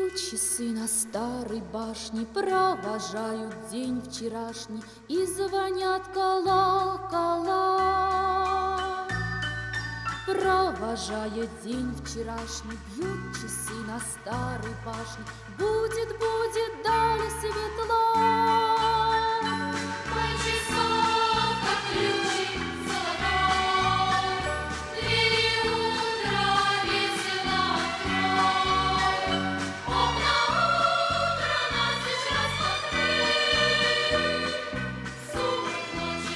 Бьют часы на старой башне, провожают день вчерашний и звонят колокола. Провожая день вчерашний, бьют часы на старой башне. Будет, будет далее светло. Мой часов, как ключик золотой, двери утра весело открой. Окна утра настежь распахни, сумрак ночи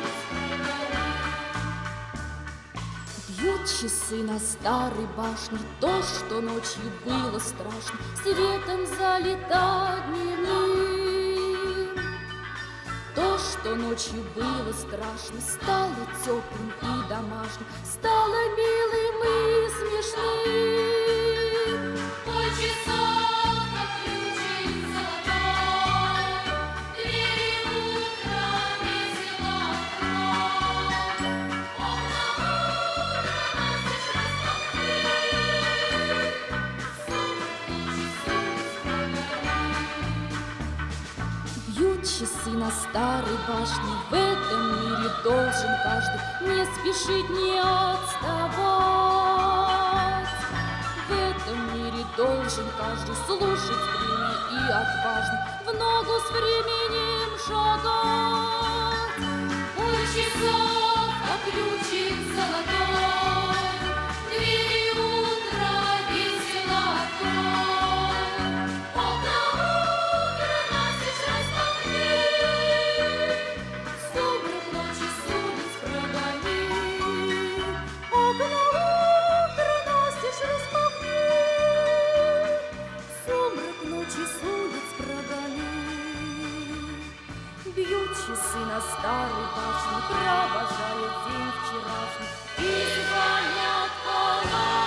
Бьют часы на старой башне, то, что ночью было страшно, светом залито дневным. То, что ночью было страшно, стало теплым и домашним, стало милым и смешным. Мой часов, как ключик золотой, двери утра весело открой. Окна утра настежь распахни, сумрак ночи прогони. Бьют часы на старой башне, в этом мире должен каждый не спешить, не отставать. В этом мире должен каждый слушать время и отважно в ногу с временем шагать. Мой часов, как ключик золотой, двери утра весело открой. Окна утра настежь распахни, сумрак ночи с улиц прогони. Окна утра настежь распахни, сумрак ночи с улиц прогони. Бьют часы на старой башне, провожают день вчерашний и звонят колокола.